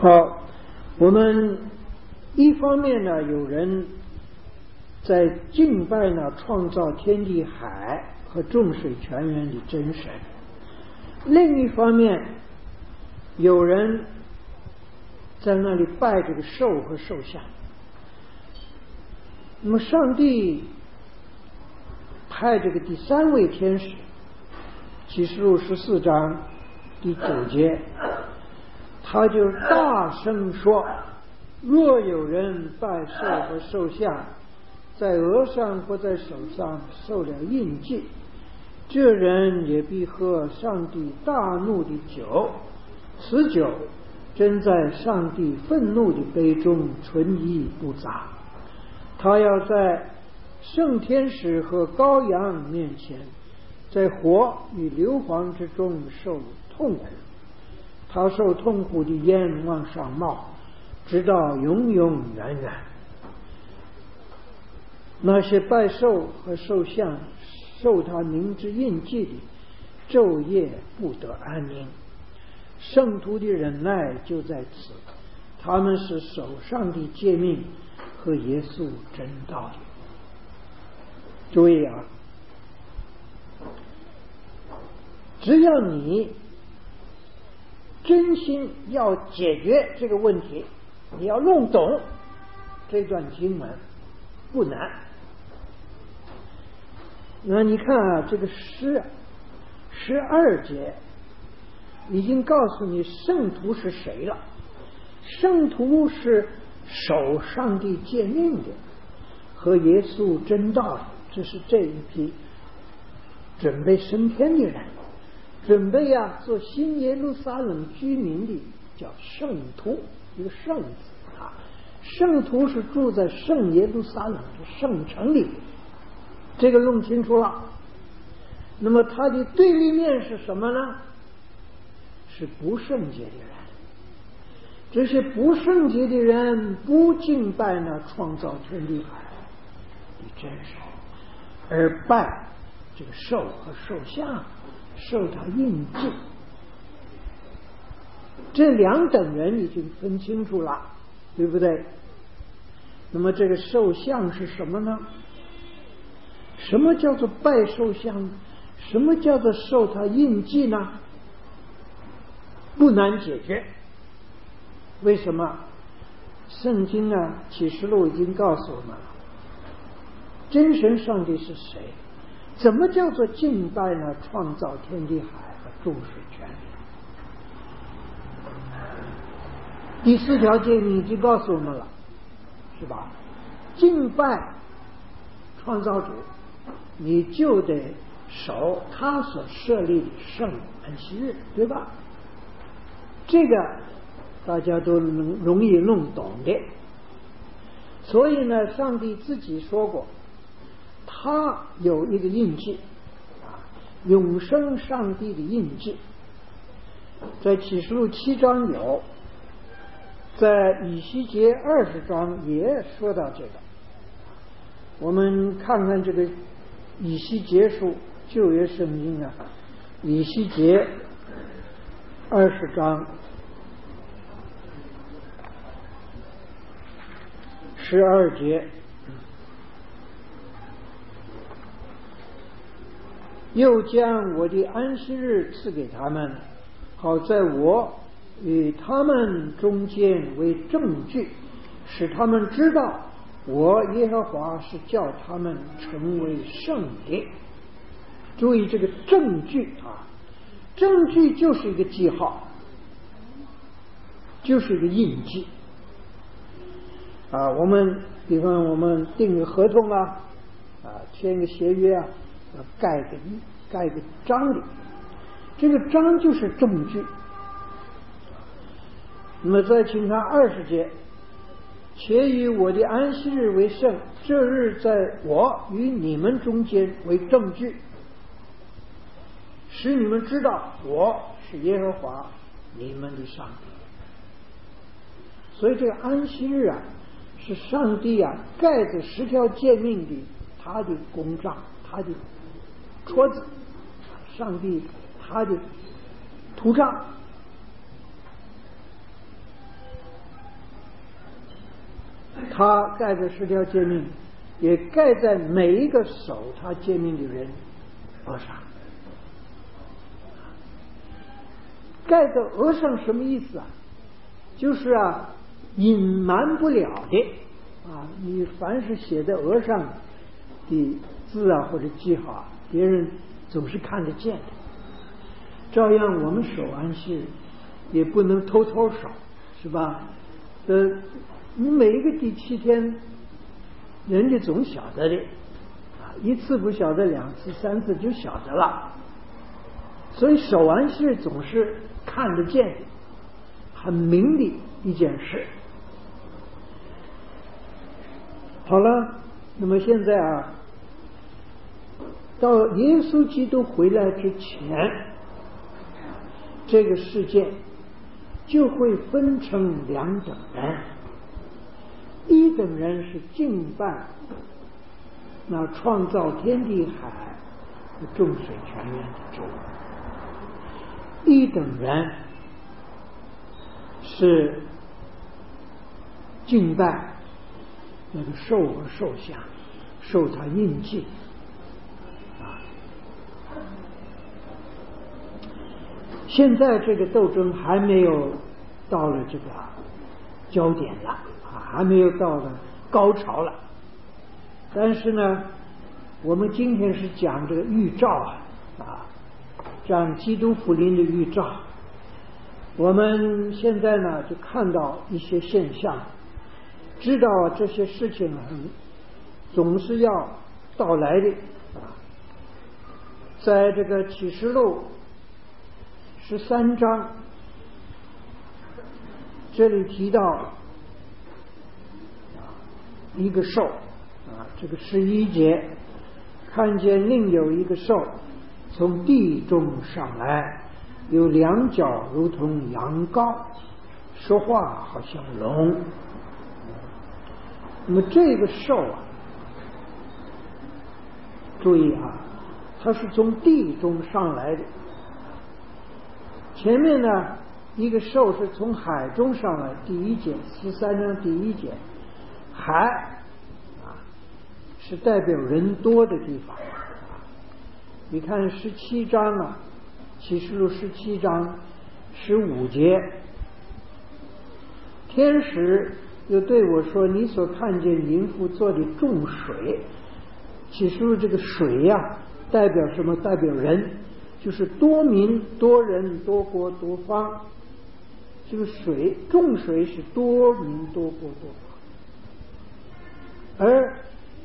好，我们一方面呢，有人在敬拜呢创造天地海和众水泉源的真神，另一方面有人在那里拜这个兽和兽像。那么上帝派这个第三位天使，启示录14章第9节，他就大声说，若有人拜兽和兽像，在额上或在手上受了印记，这人也必喝上帝大怒的酒，此酒真在上帝愤怒的杯中纯一不杂。他要在圣天使和羔羊面前，在火与硫磺之中受痛苦，他受痛苦的烟往上冒，直到永永远远。那些拜兽和兽像受他名之印记的，昼夜不得安宁。圣徒的忍耐就在此，他们是守上帝诫命和耶稣真道的。注意啊，只要你真心要解决这个问题，你要弄懂这段经文不难。那你看啊，这个12节已经告诉你圣徒是谁了。圣徒是守上帝诫命的和耶稣真道的，这是这一批准备升天的人，准备做新耶路撒冷居民的叫圣徒，一个圣字啊。圣徒是住在圣耶路撒冷的圣城里，这个弄清楚了。那么它的对立面是什么呢？是不圣洁的人。这些不圣洁的人不敬拜那创造天地海的真神，而拜这个兽和兽像，受他印记。这两等人已经分清楚了，对不对？那么这个兽像是什么呢？什么叫做拜兽像？什么叫做受他印记呢？不难解决。为什么？圣经启示录已经告诉我们了，真神上帝是谁？怎么叫做敬拜呢？创造天地海和众水泉。第4条诫命已经告诉我们了，是吧？敬拜创造主，你就得守他所设立的圣安息日，对吧？这个大家都容易弄懂的。所以呢，上帝自己说过，他有一个印记永生上帝的印记，在启示录7章有，在以西结20章也说到这个。我们看看这个以西结书，旧约圣经以西结20章12节，又将我的安息日赐给他们，好在我与他们中间为证据，使他们知道我耶和华是叫他们成为圣的。注意这个证据证据就是一个记号，就是一个印记我们比方我们订个合同签个协约要盖个章里，这个章就是证据。那么再请看20节，且以我的安息日为圣，这日在我与你们中间为证据，使你们知道我是耶和华你们的上帝。所以这个安息日是上帝盖着10条诫命的他的公章，他的戳子，上帝他的图章。 他盖着10条诫命，也盖在每一个守他诫命的人额上。盖在额上什么意思啊？就是隐瞒不了的你凡是写在额上的字或者记号，别人总是看得见的。照样我们守安息日也不能偷偷守，是吧？你每一个第7天，人家总晓得的一次不晓得，2次、3次就晓得了。所以守安息日总是看得见的，很明的一件事。好了，那么现在到耶稣基督回来之前，这个世界就会分成2等人。一等人是敬拜那创造天地海和众水泉源的主，一等人是敬拜那个兽和兽像，受他印记现在这个斗争还没有到了这个焦点了还没有到了高潮了。但是呢，我们今天是讲这个预兆讲基督福音的预兆。我们现在呢就看到一些现象，知道这些事情总是要到来的在这个启示录13章这里提到一个兽这个11节，看见另有一个兽从地中上来，有2角如同羊羔，说话好像龙。那么这个兽注意它是从地中上来的。前面呢一个兽是从海中上来，第1节13章第1节，海是代表人多的地方你看17章启示录17章15节，天使又对我说，你所看见淫妇做的众水。启示录这个水代表什么？代表人，就是多民多人多国多方。这个水众水是多民多国多方，而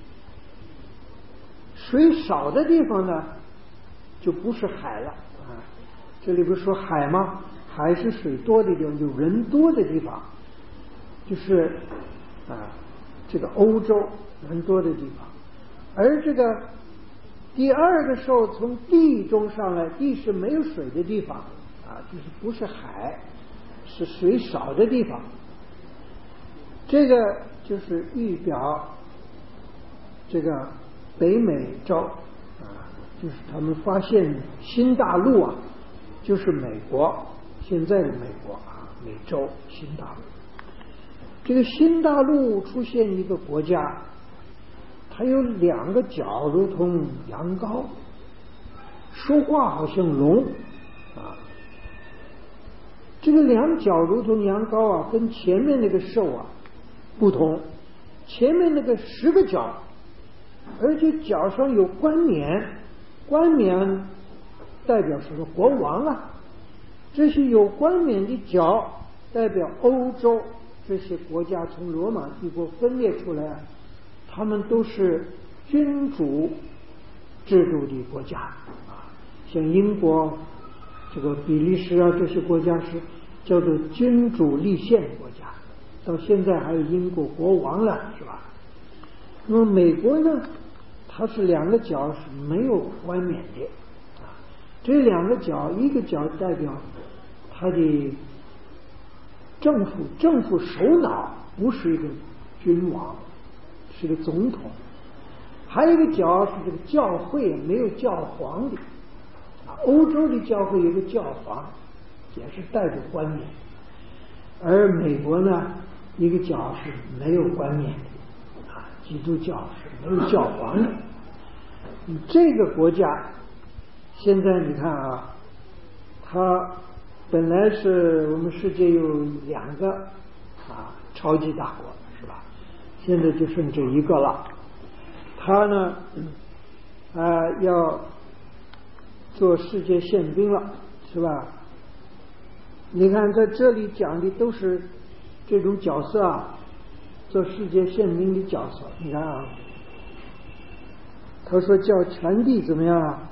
水少的地方呢就不是海了这里不是说海吗？海是水多的地方，有人多的地方，就是这个欧洲人多的地方。而这个第2个兽从地中上来，地是没有水的地方就是不是海，是水少的地方。这个就是预表这个北美洲就是他们发现新大陆就是美国，现在的美国美洲新大陆。这个新大陆出现一个国家，它有2个角如同羊羔，说话好像龙这个2角如同羊羔跟前面那个兽不同。前面那个10个角，而且角上有冠冕，冠冕代表什么？国王这些有冠冕的角代表欧洲这些国家，从罗马帝国分裂出来他们都是君主制度的国家像英国这个比利时这些国家是叫做君主立宪国家，到现在还有英国国王了，是吧？那么美国呢，它是2个角是没有冠冕的这2个角，一个角代表它的政府首脑不是一个君王，是个总统。还有一个角是这个教会，没有教皇的欧洲的教会有个教皇，也是带着冠冕。而美国呢一个教是没有冠冕的啊，基督教是没有教皇的。这个国家现在你看啊，它本来是我们世界有2个啊超级大国是吧？现在就剩这一个了。他呢要做世界宪兵了是吧？你看在这里讲的都是这种角色啊，做世界宪兵的角色。你看啊，他说叫全地怎么样啊？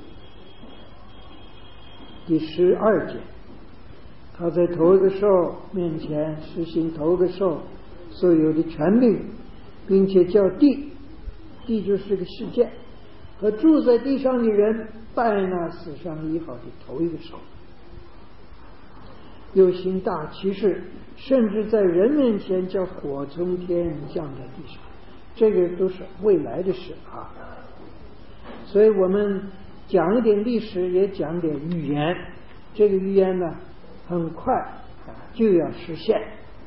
第12节，他在头一个兽面前实行头一个兽所有的权柄，并且叫地就是个世界和住在地上的人拜那死上1号的头一个兽，又行大奇事，甚至在人面前叫火从天降在地上。这个都是未来的事啊。所以我们讲一点历史，也讲点预言。这个预言呢，很快就要实现。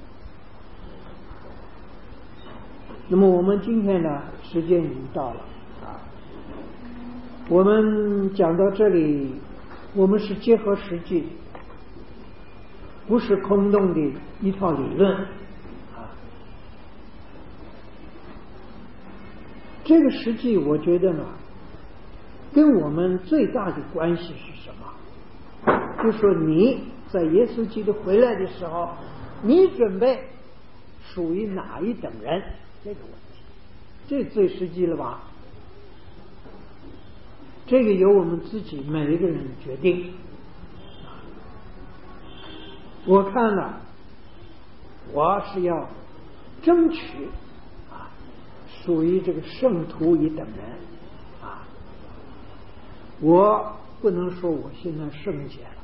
那么我们今天呢，时间已经到了啊。我们讲到这里，我们是结合实际，不是空洞的一套理论啊。这个实际，我觉得呢，跟我们最大的关系是什么？就说你在耶稣基督回来的时候，你准备属于哪一等人？这个问题，这最实际了吧？这个由我们自己每一个人决定。我看了，我是要争取属于这个圣徒一等人啊。我不能说我现在圣洁了，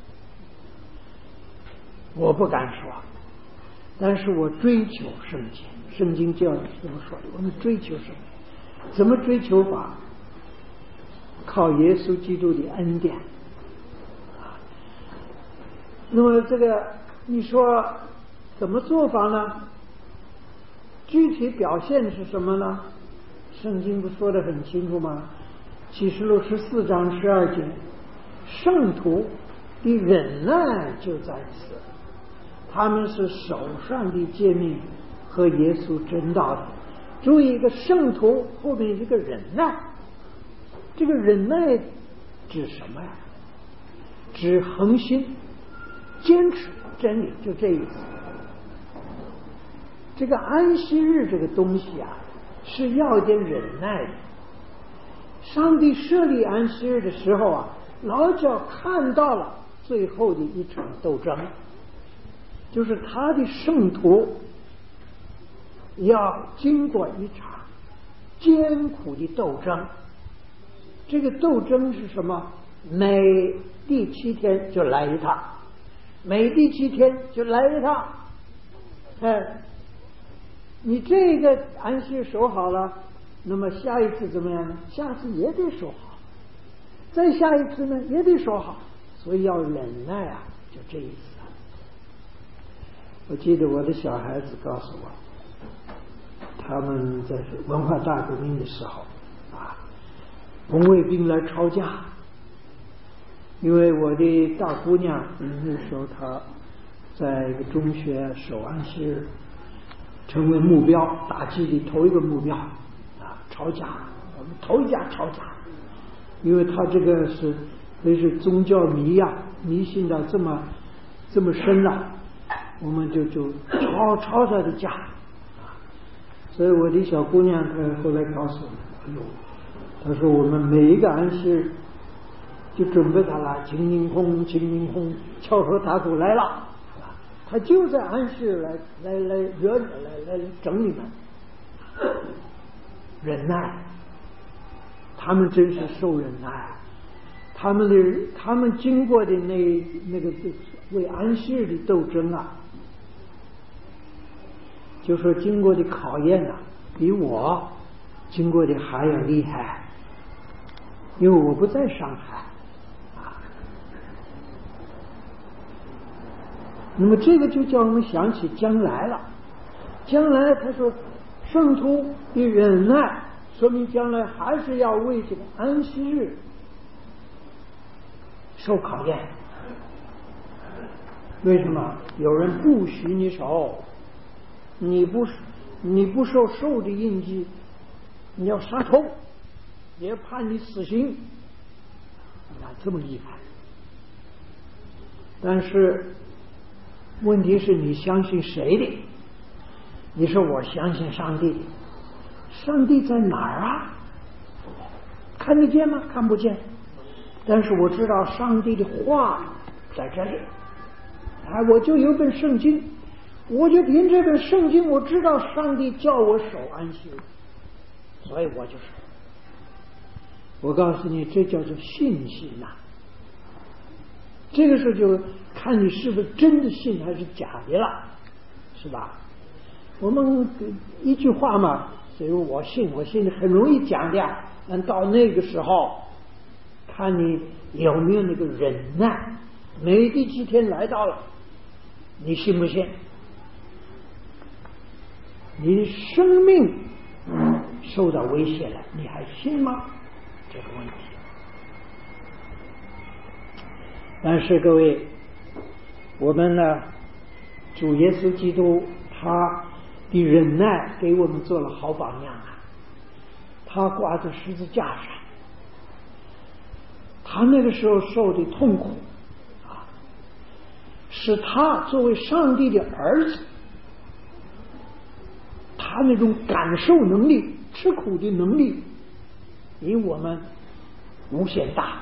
我不敢说，但是我追求圣洁。圣经教是这么说的，我们追求圣洁，怎么追求法？靠耶稣基督的恩典啊。那么这个你说怎么做法呢？具体表现是什么呢？圣经不说得很清楚吗？启示录14章12节，圣徒的忍耐就在此，他们是手上的诫命和耶稣真道的。注意，一个圣徒后面一个忍耐，这个忍耐指什么呀？指恒心、坚持真理，就这意思。这个安息日这个东西啊，是要点忍耐的。上帝设立安息日的时候啊，老早看到了最后的一场斗争，就是他的圣徒要经过一场艰苦的斗争。这个斗争是什么？每第7天就来一趟，每第7天就来一趟。你这个安息守好了，那么下一次怎么样呢？下次也得守好，再下一次呢也得守好，所以要忍耐啊，就这意思啊。我记得我的小孩子告诉我，他们在文化大革命的时候啊，红卫兵来抄家，因为我的大姑娘那时候她在一个中学守安息日，成为目标打击的头一个目标啊，抄家，我们头一家抄家，因为他这个是宗教迷呀，迷信到这么深了，我们就抄他的家啊。所以我的小姑娘她后来告诉我，哎呦，她说我们每一个安息日就准备他了，清明空，敲锣打鼓来了。他就在安息来惹来整你们，忍耐，他们真是受忍耐，他们经过的那个为安息日的斗争啊，就说经过的考验啊，比我经过的还要厉害，因为我不在上海。 那么这个就叫我们想起将来了。将来他说圣徒的忍耐，说明将来还是要为这个安息日受考验。为什么？有人不许你守，你不受的印记，你要杀头，也判你死刑，那这么厉害。但是问题是你相信谁的？你说我相信上帝的，上帝在哪儿啊？看得见吗？看不见。但是我知道上帝的话在这里。我就有本圣经，我就凭这本圣经，我知道上帝叫我守安息日，所以我就守。我告诉你，这叫做信心呐。这个时候就看你是不是真的信还是假的了，是吧？我们一句话嘛，所以我信很容易讲的，但到那个时候，看你有没有那个忍耐。没第几天来到了，你信不信？你的生命受到威胁了，你还信吗？这个问题。但是各位，我们呢，主耶稣基督他的忍耐给我们做了好榜样啊！他挂在十字架上，他那个时候受的痛苦啊，是他作为上帝的儿子，他那种感受能力、吃苦的能力，比我们无限大。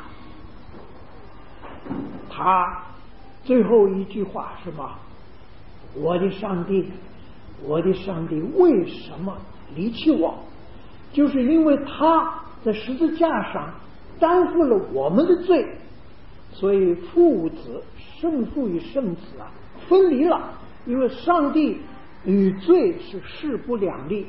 他最后一句话是什么？我的上帝，我的上帝，为什么离弃我？就是因为他在十字架上担负了我们的罪，所以父子圣父与圣子啊分离了，因为上帝与罪是势不两立，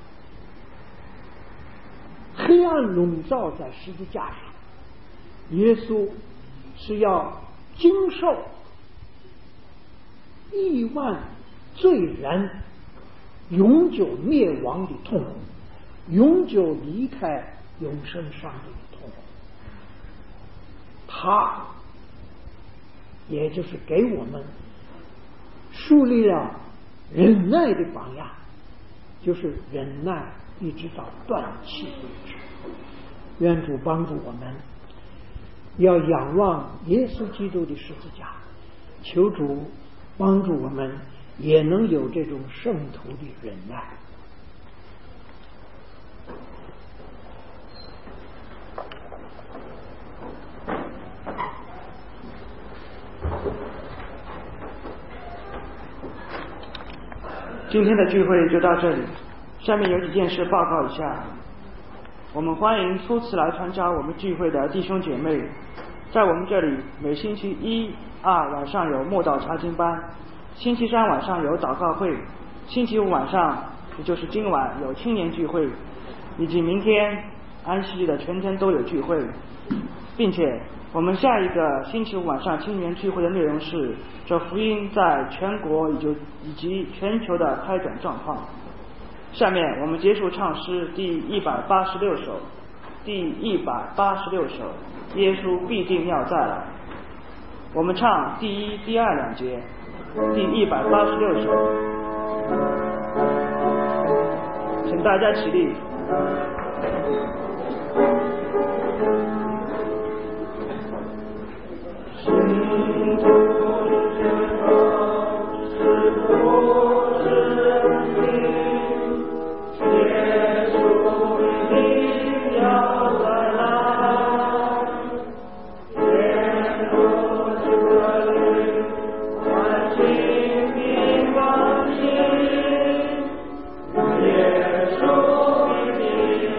黑暗笼罩在十字架上，耶稣是要经受亿万罪人永久灭亡的痛苦，永久离开永生上帝的痛苦。他也就是给我们树立了忍耐的榜样，就是忍耐一直到断气为止。愿主帮助我们，要仰望耶稣基督的十字架，求主帮助我们也能有这种圣徒的忍耐。 今天的聚会就到这里，下面有几件事报告一下。我们欢迎初次来参加我们聚会的弟兄姐妹，在我们这里每星期一、二晚上有默祷查经班，星期三晚上有祷告会，星期五晚上也就是今晚有青年聚会，以及明天安息日的全天都有聚会，并且我们下一个星期五晚上青年聚会的内容是这福音在全国以及全球的开展状况。下面我们结束唱诗第186首，耶稣必定要再来。我们唱第一、第二两节，第186首，请大家起立。 耶稣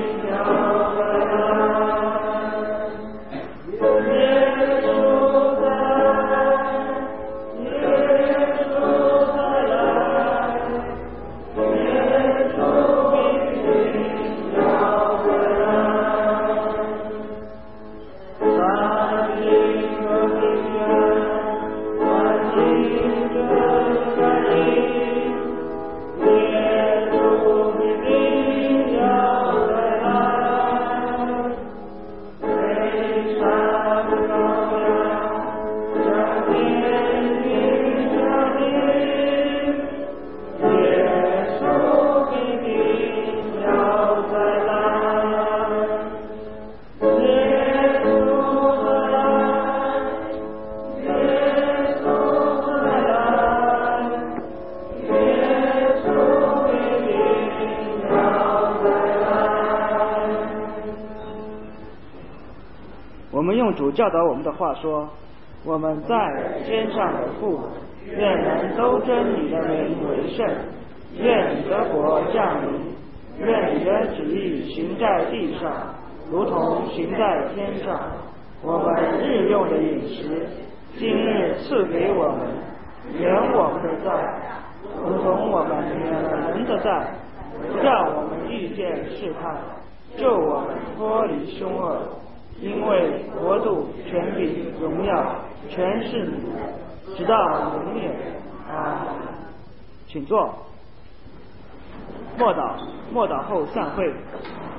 我们用主教导我们的话说：我们在天上的父，愿人都尊你的名为圣，愿你的国降临，愿你的旨意行在地上，如同行在天上。我们日用的饮食，今日赐给我们，免我们的债，如同我们免了人的债，不让我们遇见试探，救我们脱离凶恶。因为国度、权柄、荣耀，全是你的，直到永远。啊，请坐。默祷后散会。